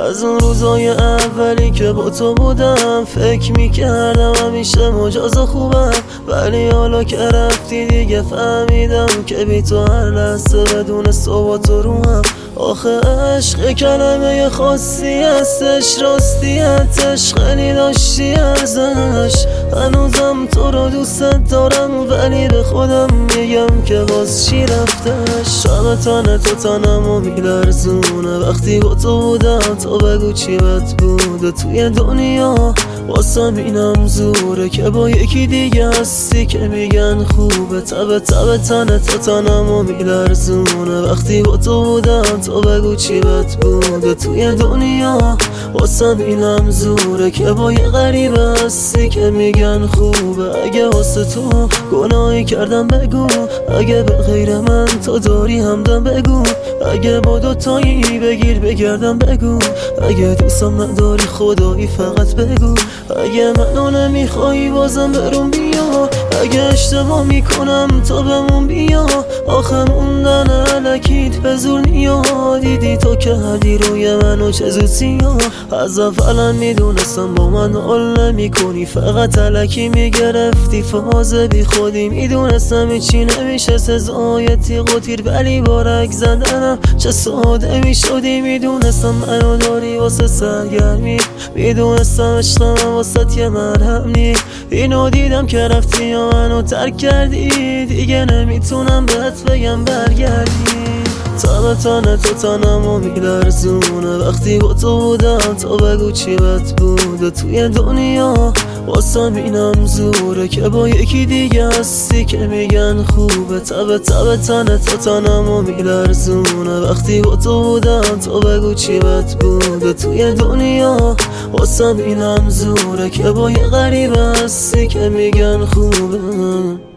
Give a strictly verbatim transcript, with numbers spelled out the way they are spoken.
از اون روزای اولی که با تو بودم فکر میکردم همیشه مجاز خوبم، ولی حالا که رفتی دیگه فهمیدم که بی تو هر لحظه بدون صحبت رو هم. آخه عشق کلمه خاصی هستش، راستیتش خیلی داشتی ارزش. هنوزم تو رو دوست دارم ولی به خودم میگم که باز چی رفتش. شب تن تو تنمو میلرزونه وقتی با تو بودم، تو بگو چی بد بوده توی دنیا. واسم اینم زوره که با یکی دیگه هستی که میگن خوبه. تب تب تن تو تنمو میلرزونه وقتی با تو بودم، تو بگو چی بد بوده توی دنیا. واسم اینم زوره که با یه غریبه هستی که میگن خوبه. اگه واسه تو گناهی کردم بگو، اگه به غیر من تو داری همدم بگو، اگه با دوتایی بگیر بگردم بگو، اگه دوستم نداری خدایی فقط بگو، اگه منو نمیخوایی بازم برون بیا، اگه اشتباه میکنم تو بمون بیا. آخه موندن علکیت به زور نیاد، دیدی تو که حدی روی منو چه زود سیاه. از اولا میدونستم با من حال نمی کنی، فقط علکی میگرفتی فاز بی خودی. میدونستم هیچی نمیشه سزای تیغ و تیر، ولی بارک زدنم چه ساده میشدی. میدونستم منو داری واسه سرگرمی، میدونستم عشقم واسه یه مرهم نی. اینو دیدم که رفتی یا منو ترک کردی، دیگه نمیتونم بهت بگم برگردی. تب تن تو تنمو میلرزونه وقتی با تو بودم، تو بگو چی بد بوده توی دنیا. واسم اینم زوره که با یکی دیگه هستی که میگن خوبه. تب تب تن تو تنمو میلرزونه وقتی با تو بودم، تو بگو چی بد بوده توی دنیا. واسم اینم زوره که با یه غریبه هستی که میگن خوبه.